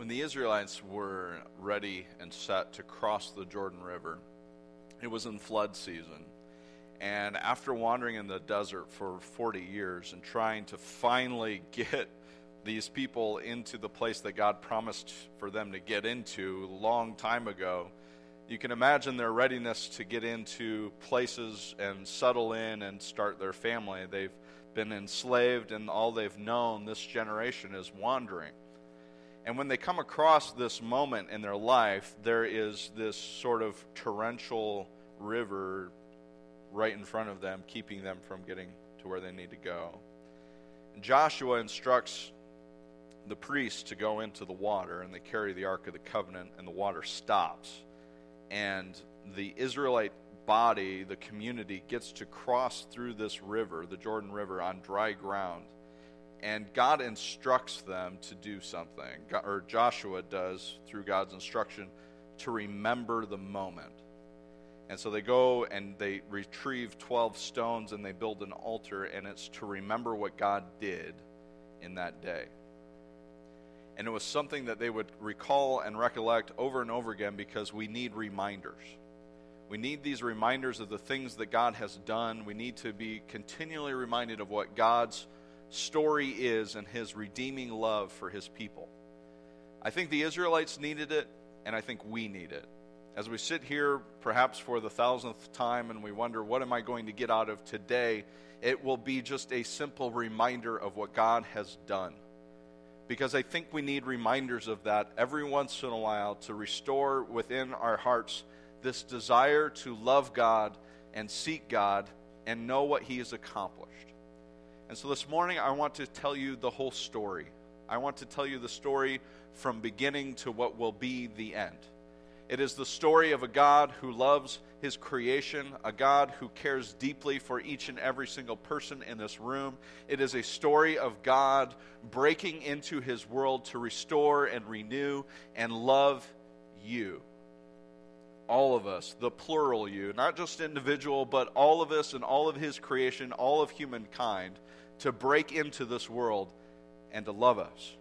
When the Israelites were ready and set to cross the Jordan River, it was in flood season. And after wandering in the desert for 40 years and trying to finally get these people into the place that God promised for them to get into a long time ago, you can imagine their readiness to get into places and settle in and start their family. They've been enslaved, and all they've known this generation is wandering. And when they come across this moment in their life, there is this sort of torrential river right in front of them, keeping them from getting to where they need to go. And Joshua instructs the priests to go into the water, and they carry the Ark of the Covenant, and the water stops. And the Israelite body, the community, gets to cross through this river, the Jordan River, on dry ground. And God instructs them to do something, or Joshua does, through God's instruction, to remember the moment. And so they go and they retrieve 12 stones and they build an altar, and it's to remember what God did in that day. And it was something that they would recall and recollect over and over again, because we need reminders. We need these reminders of the things that God has done. We need to be continually reminded of what God's story is and his redeeming love for his people. I think the Israelites needed it, and I think we need it. As we sit here, perhaps for the 1,000th time, and we wonder, what am I going to get out of today? It will be just a simple reminder of what God has done. Because I think we need reminders of that every once in a while to restore within our hearts this desire to love God and seek God and know what he has accomplished. And so this morning I want to tell you the whole story. I want to tell you the story from beginning to what will be the end. It is the story of a God who loves his creation, a God who cares deeply for each and every single person in this room. It is a story of God breaking into his world to restore and renew and love you. All of us, the plural you, not just individual, but all of us and all of his creation, all of humankind, to break into this world and to love us.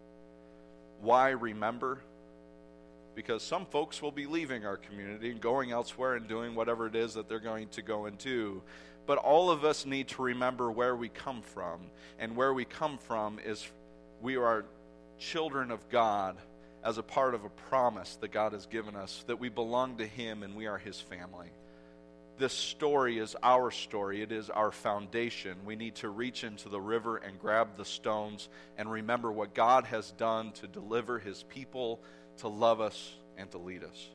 Why remember? Because some folks will be leaving our community and going elsewhere and doing whatever it is that they're going to go and do. But all of us need to remember where we come from. And where we come from is we are children of God as a part of a promise that God has given us, that we belong to him and we are his family. This story is our story. It is our foundation. We need to reach into the river and grab the stones and remember what God has done to deliver his people, to love us, and to lead us.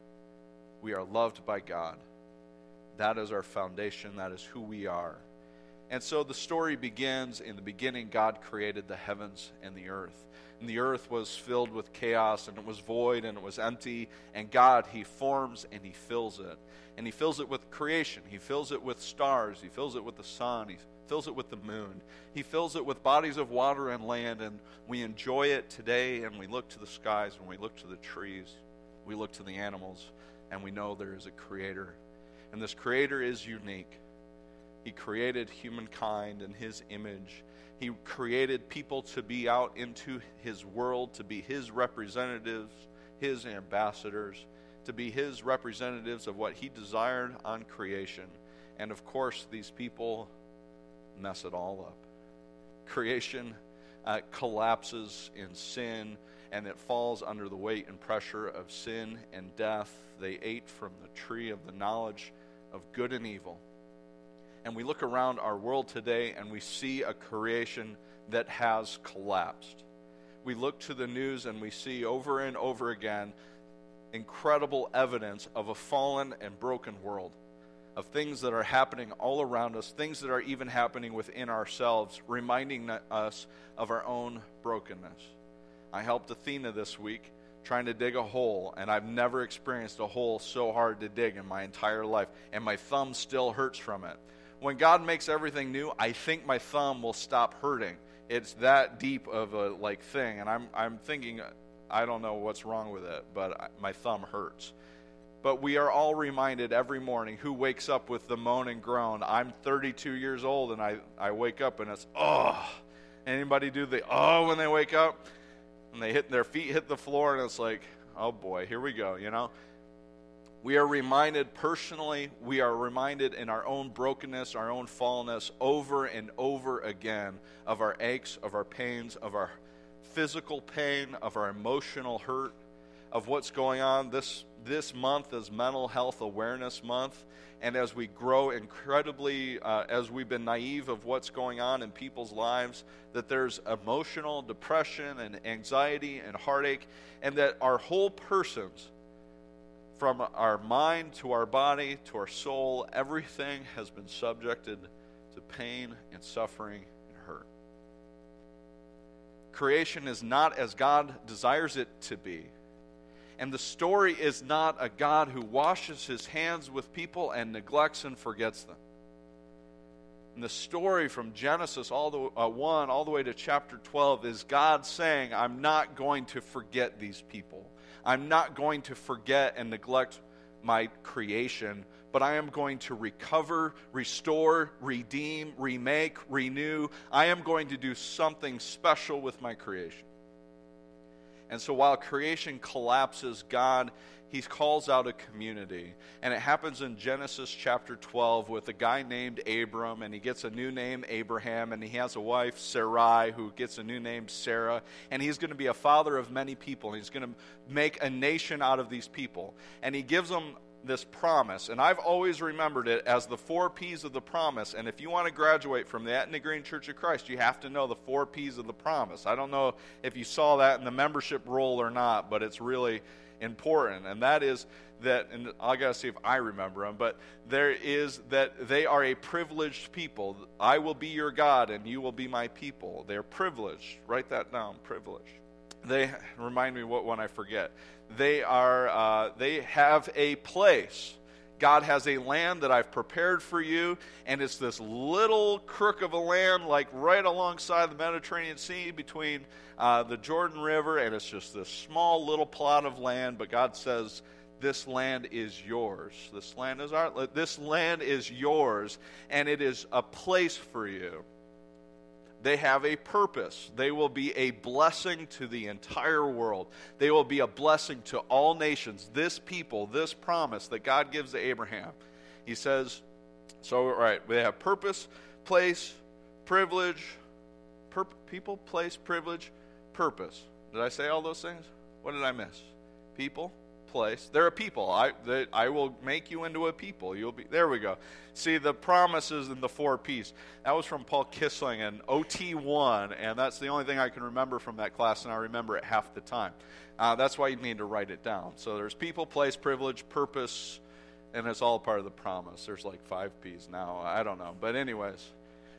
We are loved by God. That is our foundation. That is who we are. And so the story begins, in the beginning God created the heavens and the earth. And the earth was filled with chaos, and it was void, and it was empty. And God, he forms and he fills it. And he fills it with creation. He fills it with stars. He fills it with the sun. He fills it with the moon. He fills it with bodies of water and land. And we enjoy it today, and we look to the skies, and we look to the trees. We look to the animals, and we know there is a creator. And this creator is unique. He created humankind in his image. He created people to be out into his world, to be his representatives, his ambassadors, to be his representatives of what he desired on creation. And of course, these people mess it all up. Creation collapses in sin, and it falls under the weight and pressure of sin and death. They ate from the tree of the knowledge of good and evil. And we look around our world today and we see a creation that has collapsed. We look to the news and we see over and over again incredible evidence of a fallen and broken world, of things that are happening all around us, things that are even happening within ourselves, reminding us of our own brokenness. I helped Athena this week trying to dig a hole, and I've never experienced a hole so hard to dig in my entire life, and my thumb still hurts from it. When God makes everything new, I think my thumb will stop hurting. It's that deep of a thing, and I'm thinking, I don't know what's wrong with it, but my thumb hurts. But we are all reminded every morning, who wakes up with the moan and groan? I'm 32 years old, and I wake up and it's, oh. Anybody do the oh when they wake up? and their feet hit the floor, and it's like, oh boy, here we go, We are reminded personally, we are reminded in our own brokenness, our own fallenness, over and over again of our aches, of our pains, of our physical pain, of our emotional hurt, of what's going on. This month is Mental Health Awareness Month, and as we grow incredibly, as we've been naive of what's going on in people's lives, that there's emotional depression and anxiety and heartache, and that our whole persons, from our mind to our body to our soul, everything has been subjected to pain and suffering and hurt. Creation is not as God desires it to be. And the story is not a God who washes his hands with people and neglects and forgets them. And the story from Genesis 1 all the way to chapter 12 is God saying, I'm not going to forget these people. I'm not going to forget and neglect my creation, but I am going to recover, restore, redeem, remake, renew. I am going to do something special with my creation. And so while creation collapses, God, he calls out a community. And it happens in Genesis chapter 12 with a guy named Abram, and he gets a new name, Abraham, and he has a wife, Sarai, who gets a new name, Sarah. And he's going to be a father of many people. And he's going to make a nation out of these people. And he gives them this promise, and I've always remembered it as the 4 P's of the promise. And if you want to graduate from the Etna Green Church of Christ, you have to know the 4 P's of the promise. I don't know if you saw that in the membership roll or not, but it's really important. And that is that, and I got to see if I remember them, but there is that they are a privileged people. I will be your God, and you will be my people. They're privileged. Write that down, privileged. They remind me what one I forget. They have a place. God has a land that I've prepared for you, and it's this little crook of a land, like right alongside the Mediterranean Sea between the Jordan River, and it's just this small little plot of land. But God says, this land is yours. This land is yours, and it is a place for you. They have a purpose. They will be a blessing to the entire world. They will be a blessing to all nations. This people, this promise that God gives to Abraham. He says, they have purpose, place, privilege, people, place, privilege, purpose. Did I say all those things? What did I miss? People, place. They're a people. I will make you into a people. You'll be. There we go. See, the promises in the 4 P's. That was from Paul Kissling in OT1, and that's the only thing I can remember from that class, and I remember it half the time. That's why you need to write it down. So there's people, place, privilege, purpose, and it's all part of the promise. There's like 5 P's now. I don't know. But anyways,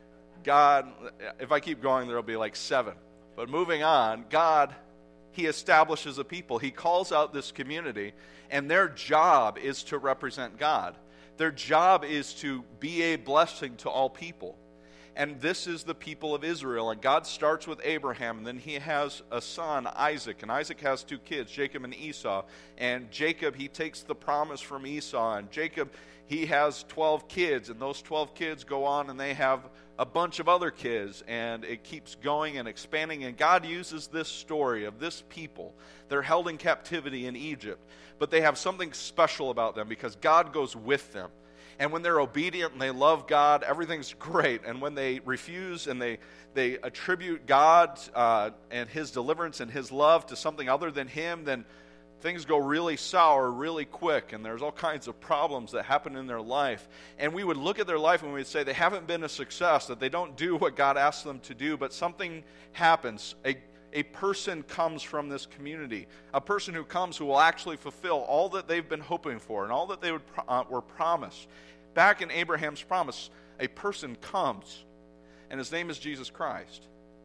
God, if I keep going, there'll be like 7. But moving on, God, he establishes a people. He calls out this community, and their job is to represent God. Their job is to be a blessing to all people. And this is the people of Israel. And God starts with Abraham, and then he has a son, Isaac. And Isaac has 2 kids, Jacob and Esau. And Jacob, he takes the promise from Esau. And Jacob, he has 12 kids. And those 12 kids go on, and they have a bunch of other kids. And it keeps going and expanding. And God uses this story of this people. They're held in captivity in Egypt. But they have something special about them because God goes with them. And when they're obedient and they love God, everything's great. And when they refuse and they attribute God and his deliverance and his love to something other than him, then things go really sour really quick. And there's all kinds of problems that happen in their life. And we would look at their life and we would say they haven't been a success, that they don't do what God asks them to do, but something happens. A person comes from this community, a person who comes who will actually fulfill all that they've been hoping for and all that they were promised. Back in Abraham's promise, a person comes, and his name is Jesus Christ.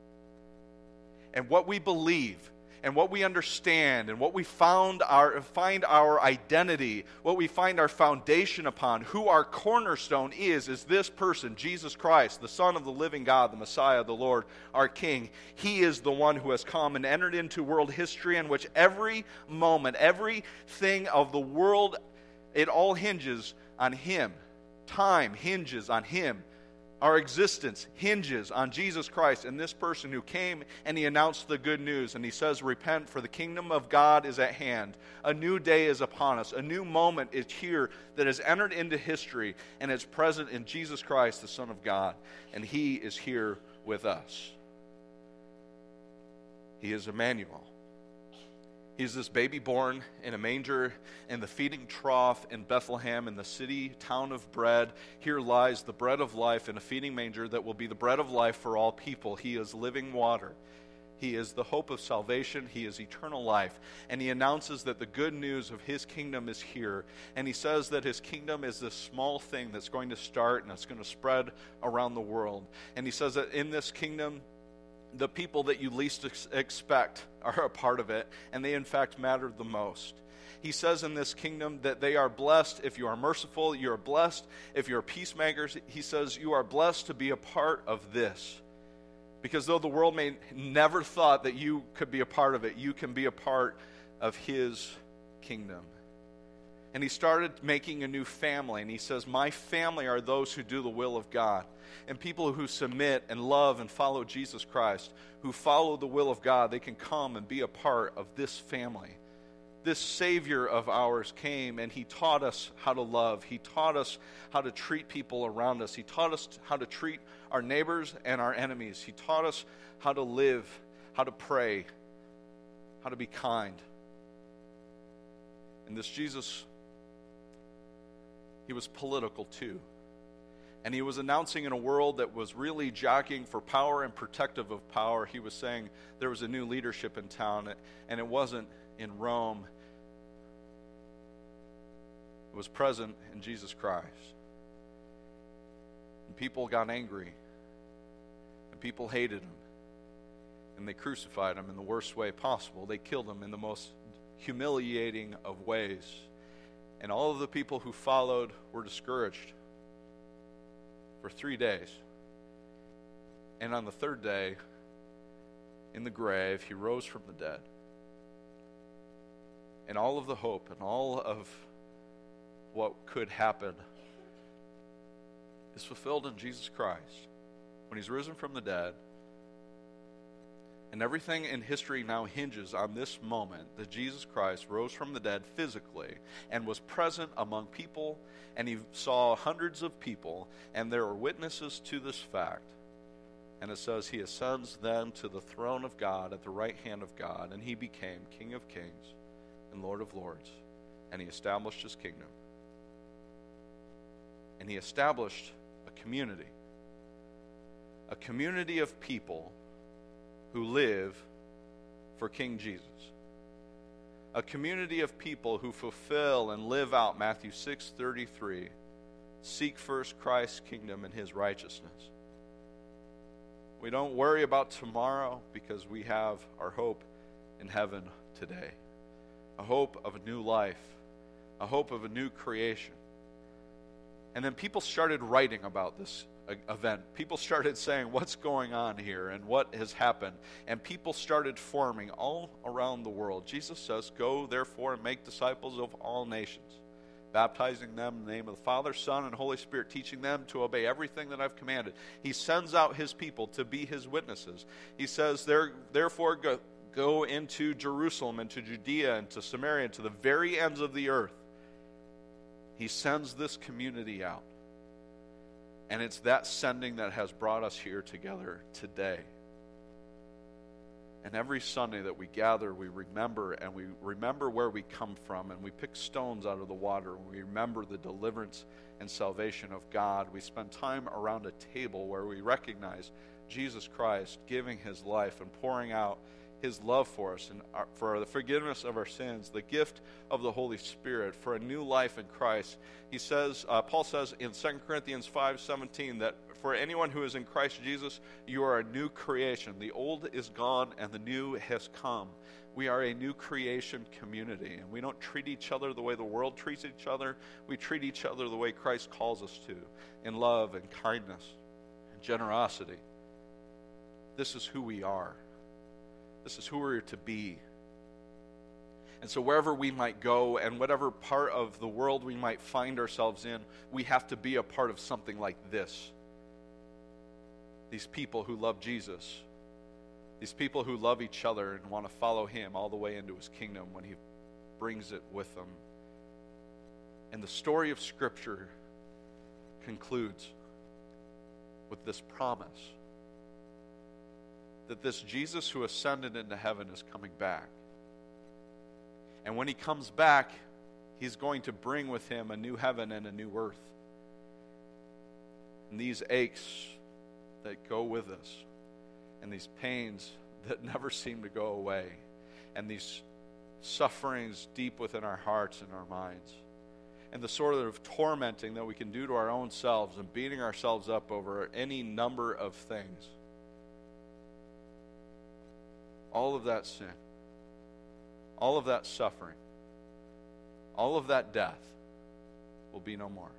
And what we believe, and what we understand, and what we find our identity, what we find our foundation upon, who our cornerstone is this person, Jesus Christ, the Son of the living God, the Messiah, the Lord, our King. He is the one who has come and entered into world history, in which every moment, everything of the world, it all hinges on him. Time hinges on him. Our existence hinges on Jesus Christ and this person who came and he announced the good news. And he says, repent, for the kingdom of God is at hand. A new day is upon us. A new moment is here that has entered into history and is present in Jesus Christ, the Son of God. And he is here with us. He is Emmanuel. He's this baby born in a manger in the feeding trough in Bethlehem in the city town of bread. Here lies the bread of life in a feeding manger that will be the bread of life for all people. He is living water. He is the hope of salvation. He is eternal life. And he announces that the good news of his kingdom is here. And he says that his kingdom is this small thing that's going to start and it's going to spread around the world. And he says that in this kingdom, the people that you least expect are a part of it, and they in fact matter the most. He says in this kingdom that they are blessed if you are merciful, you are blessed if you are peacemakers. He says you are blessed to be a part of this. Because though the world may never thought that you could be a part of it, you can be a part of his kingdom. And he started making a new family. And he says, my family are those who do the will of God. And people who submit and love and follow Jesus Christ, who follow the will of God, they can come and be a part of this family. This Savior of ours came and he taught us how to love. He taught us how to treat people around us. He taught us how to treat our neighbors and our enemies. He taught us how to live, how to pray, how to be kind. And this Jesus, he was political too. And he was announcing in a world that was really jockeying for power and protective of power. He was saying there was a new leadership in town, and it wasn't in Rome. It was present in Jesus Christ. And people got angry. And people hated him. And they crucified him in the worst way possible. They killed him in the most humiliating of ways. And all of the people who followed were discouraged for 3 days. And on the third day, in the grave, he rose from the dead. And all of the hope and all of what could happen is fulfilled in Jesus Christ. When he's risen from the dead, and everything in history now hinges on this moment that Jesus Christ rose from the dead physically and was present among people, and he saw hundreds of people, and there were witnesses to this fact. And it says he ascends then to the throne of God at the right hand of God, and he became King of Kings and Lord of Lords, and he established his kingdom. And he established a community of people who live for King Jesus. A community of people who fulfill and live out Matthew 6:33. Seek first Christ's kingdom and his righteousness. We don't worry about tomorrow because we have our hope in heaven today. A hope of a new life. A hope of a new creation. And then people started writing about this event. People started saying, what's going on here and what has happened? And people started forming all around the world. Jesus says, go therefore and make disciples of all nations, baptizing them in the name of the Father, Son, and Holy Spirit, teaching them to obey everything that I've commanded. He sends out his people to be his witnesses. He says, therefore go into Jerusalem and to Judea and to Samaria and to the very ends of the earth. He sends this community out. And it's that sending that has brought us here together today. And every Sunday that we gather, we remember, and we remember where we come from, and we pick stones out of the water, and we remember the deliverance and salvation of God. We spend time around a table where we recognize Jesus Christ giving his life and pouring out his love for us and for the forgiveness of our sins, the gift of the Holy Spirit, for a new life in Christ. He says, Paul says in 2 Corinthians 5:17 that for anyone who is in Christ Jesus, you are a new creation. The old is gone and the new has come. We are a new creation community, and we don't treat each other the way the world treats each other. We treat each other the way Christ calls us to, in love and kindness and generosity. This is who we are. This is who we're to be. And so wherever we might go and whatever part of the world we might find ourselves in, we have to be a part of something like this. these people who love Jesus, these people who love each other and want to follow him all the way into his kingdom when he brings it with them. And the story of Scripture concludes with this promise that this Jesus who ascended into heaven is coming back. And when he comes back, he's going to bring with him a new heaven and a new earth. And these aches that go with us, and these pains that never seem to go away, and these sufferings deep within our hearts and our minds, and the sort of tormenting that we can do to our own selves and beating ourselves up over any number of things, all of that sin, all of that suffering, all of that death will be no more.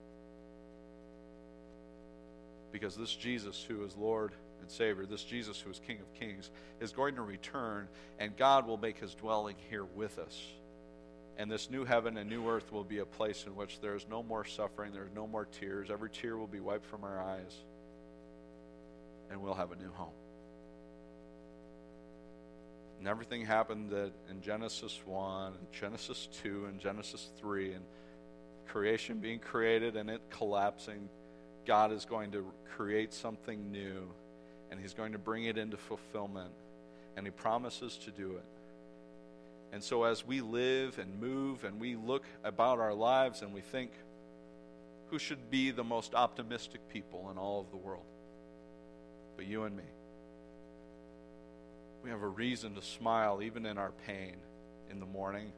Because this Jesus who is Lord and Savior, this Jesus who is King of Kings, is going to return, and God will make his dwelling here with us. And this new heaven and new earth will be a place in which there is no more suffering, there is no more tears. Every tear will be wiped from our eyes, and we'll have a new home. And everything happened that in Genesis 1, and Genesis 2, and Genesis 3, and creation being created and it collapsing, God is going to create something new, and he's going to bring it into fulfillment, and he promises to do it. And so as we live and move and we look about our lives and we think, who should be the most optimistic people in all of the world? But you and me. We have a reason to smile even in our pain in the morning.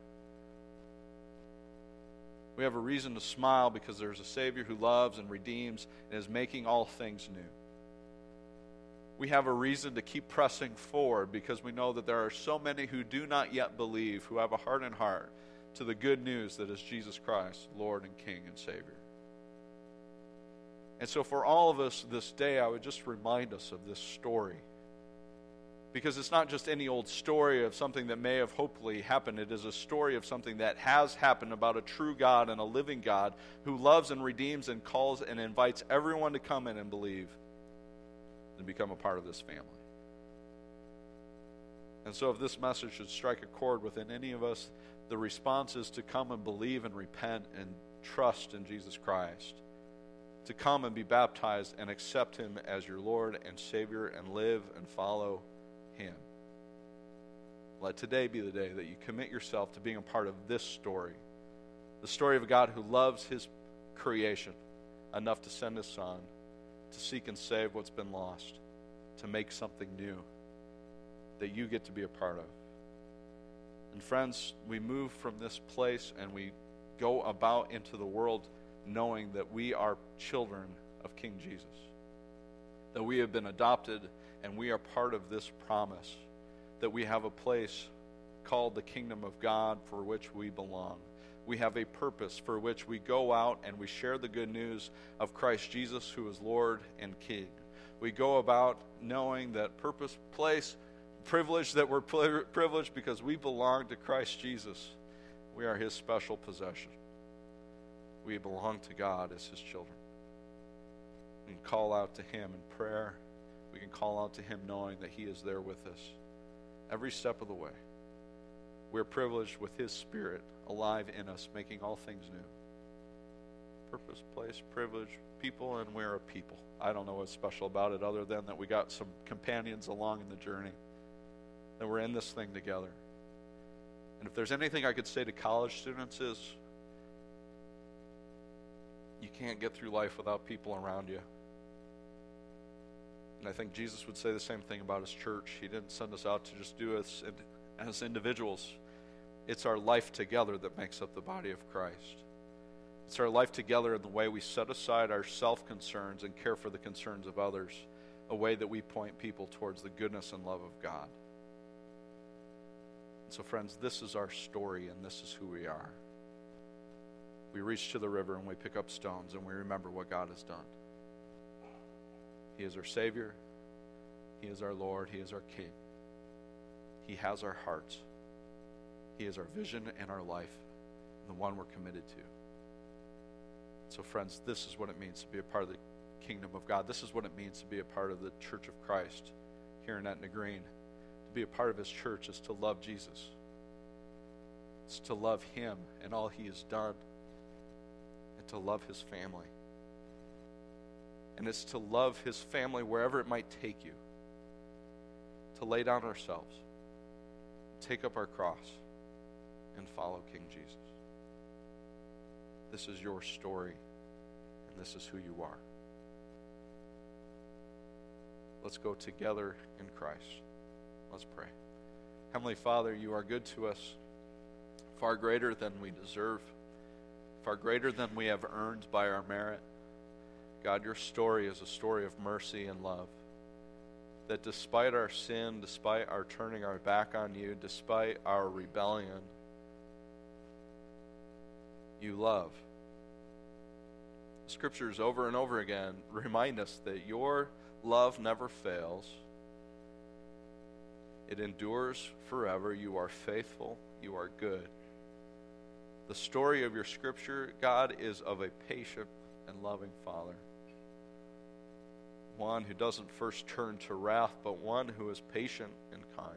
We have a reason to smile because there's a Savior who loves and redeems and is making all things new. We have a reason to keep pressing forward because we know that there are so many who do not yet believe, who have a hardened heart to the good news that is Jesus Christ, Lord and King and Savior. And so for all of us this day, I would just remind us of this story. Because it's not just any old story of something that may have hopefully happened. It is a story of something that has happened about a true God and a living God who loves and redeems and calls and invites everyone to come in and believe and become a part of this family. And so if this message should strike a chord within any of us, the response is to come and believe and repent and trust in Jesus Christ. To come and be baptized and accept him as your Lord and Savior and live and follow him. Let today be the day that you commit yourself to being a part of this story. The story of a God who loves his creation enough to send his Son to seek and save what's been lost, to make something new that you get to be a part of. And friends, we move from this place and we go about into the world knowing that we are children of King Jesus, that we have been adopted and we are part of this promise, that we have a place called the kingdom of God for which we belong. We have a purpose for which we go out and we share the good news of Christ Jesus, who is Lord and King. We go about knowing that purpose, place, privilege, that we're privileged because we belong to Christ Jesus. We are his special possession. We belong to God as his children. We can call out to him in prayer. We can call out to him knowing that he is there with us every step of the way. We're privileged with his Spirit alive in us, making all things new. Purpose, place, privilege, people, and we're a people. I don't know what's special about it other than that we got some companions along in the journey, that we're in this thing together. And if there's anything I could say to college students is, you can't get through life without people around you. And I think Jesus would say the same thing about his church. He didn't send us out to just do it as individuals. It's our life together that makes up the body of Christ. It's our life together in the way we set aside our self-concerns and care for the concerns of others, a way that we point people towards the goodness and love of God. And so friends, this is our story and this is who we are. We reach to the river and we pick up stones and we remember what God has done. He is our Savior. He is our Lord. He is our King. He has our hearts. He is our vision and our life, and the one we're committed to. So friends, this is what it means to be a part of the kingdom of God. This is what it means to be a part of the Church of Christ here in Etna Green. To be a part of his church is to love Jesus. It's to love him and all he has done, and to love his family. And it's to love his family wherever it might take you. To lay down ourselves, take up our cross, and follow King Jesus. This is your story, and this is who you are. Let's go together in Christ. Let's pray. Heavenly Father, you are good to us, far greater than we deserve, far greater than we have earned by our merit. God, your story is a story of mercy and love. That despite our sin, despite our turning our back on you, despite our rebellion, you love. The scriptures over and over again remind us that your love never fails. It endures forever. You are faithful. You are good. The story of your scripture, God, is of a patient and loving Father. One who doesn't first turn to wrath, but one who is patient and kind.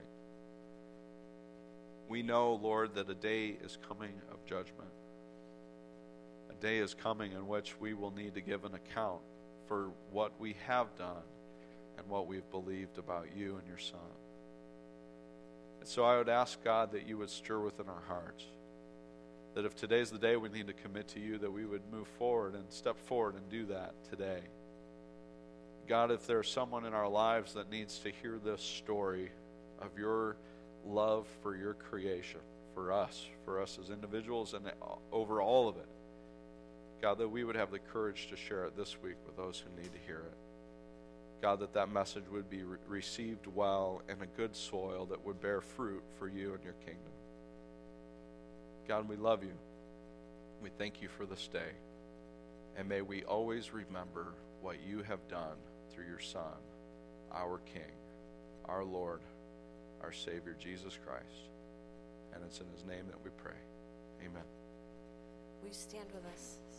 We know, Lord, that a day is coming of judgment. A day is coming in which we will need to give an account for what we have done and what we've believed about you and your Son. And so I would ask, God, that you would stir within our hearts. That if today's the day we need to commit to you, that we would move forward and step forward and do that today. God, if there's someone in our lives that needs to hear this story of your love for your creation, for us as individuals and over all of it, God, that we would have the courage to share it this week with those who need to hear it. God, that message would be received well in a good soil that would bear fruit for you and your kingdom. God, we love you. We thank you for this day. And may we always remember what you have done through your Son, our King, our Lord, our Savior, Jesus Christ. And it's in his name that we pray. Amen. Will you stand with us?